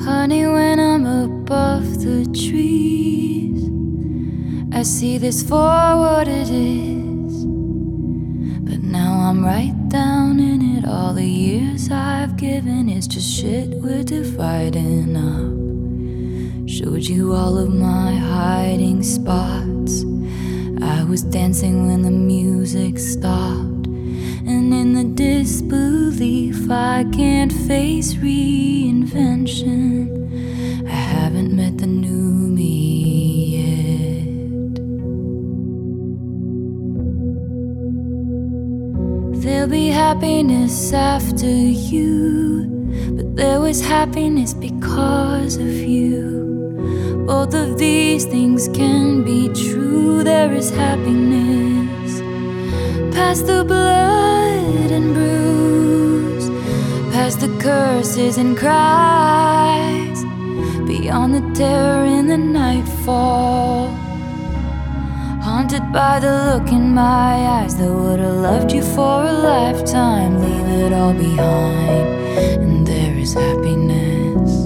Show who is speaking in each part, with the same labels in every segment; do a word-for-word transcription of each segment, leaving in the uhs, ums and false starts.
Speaker 1: Honey, when I'm above the trees, I see this for what it is. But now I'm right down in it. All the years I've given is just shit we're dividing up. Showed you all of my hiding spots. I was dancing when the music stopped. And in the disbelief, I can't face reinvention. I haven't met the new me yet. There'll be happiness after you, but there was happiness because of you. Both of these things can be true. There is happiness past the blood and bruise, past the curses and cries, beyond the terror in the nightfall. Haunted by the look in my eyes that would've loved you for a lifetime. Leave it all behind, and there is happiness.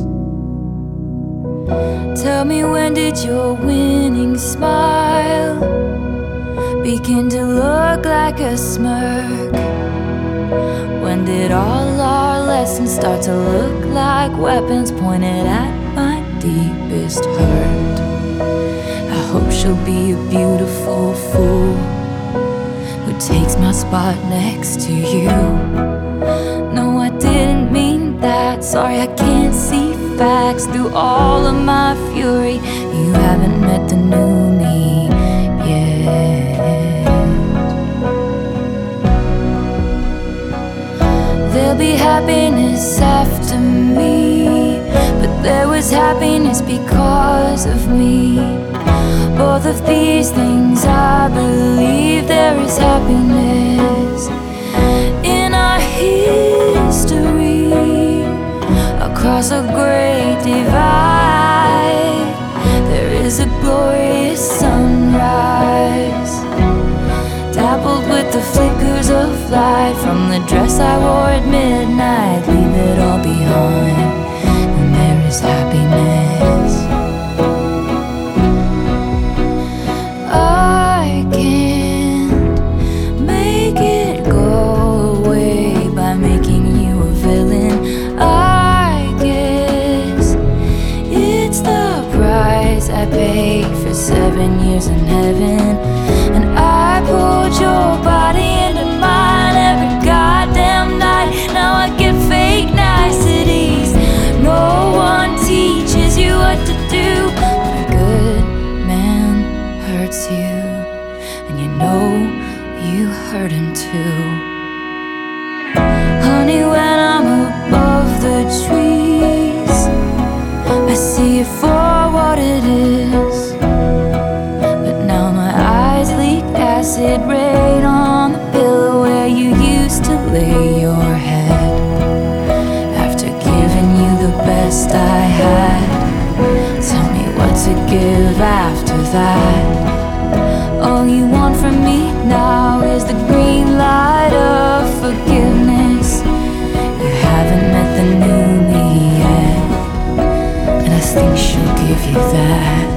Speaker 1: Tell me, when did your winning smile begin to look like a smirk? When did all our lessons start to look like weapons pointed at my deepest hurt? I hope she'll be a beautiful fool who takes my spot next to you. No, I didn't mean that. Sorry, I can't see facts through all of my fury. You haven't met the new me yet. There'll be happiness after me, but there was happiness because of me. Both of these things, I believe there is happiness in our history. Across a great divide, there is a glorious sunrise, dappled with the flickers of light from the dress I wore at midnight. Leave it all behind, and there is happiness. I can't make it go away by making you a villain. I guess it's the price I paid for seven years in heaven. And I pulled your body into mine every goddamn night. Now I get fake niceties. No one teaches you what to do. When a good man hurts you, and you know you hurt him too. Honey, when I'm above the trees, I see it for what it is. But now my eyes leak acid rain on the pillow where you used to lay your head. After giving you the best I had, tell me what to give after that. All you want from me now is the green light of forgiveness. You haven't met the new me yet, and I think she'll give you that.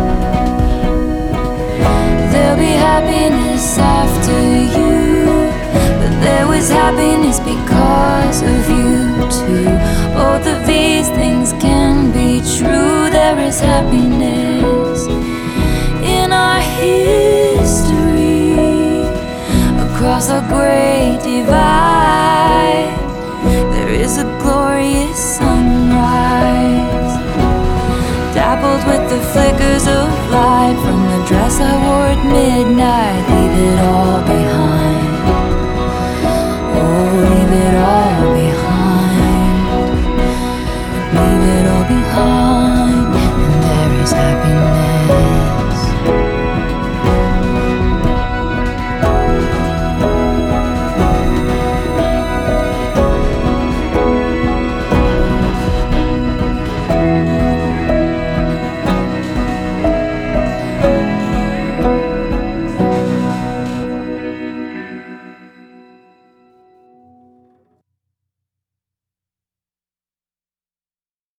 Speaker 1: There'll be happiness after you, but there was happiness because of you too. Both of these things can be true. There is happiness in our history. Across a great divide, there is a glorious sunrise, dappled with the flickers of light from the dress I wore at midnight. Leave it all behind. Oh, leave it all behind. Leave it all behind.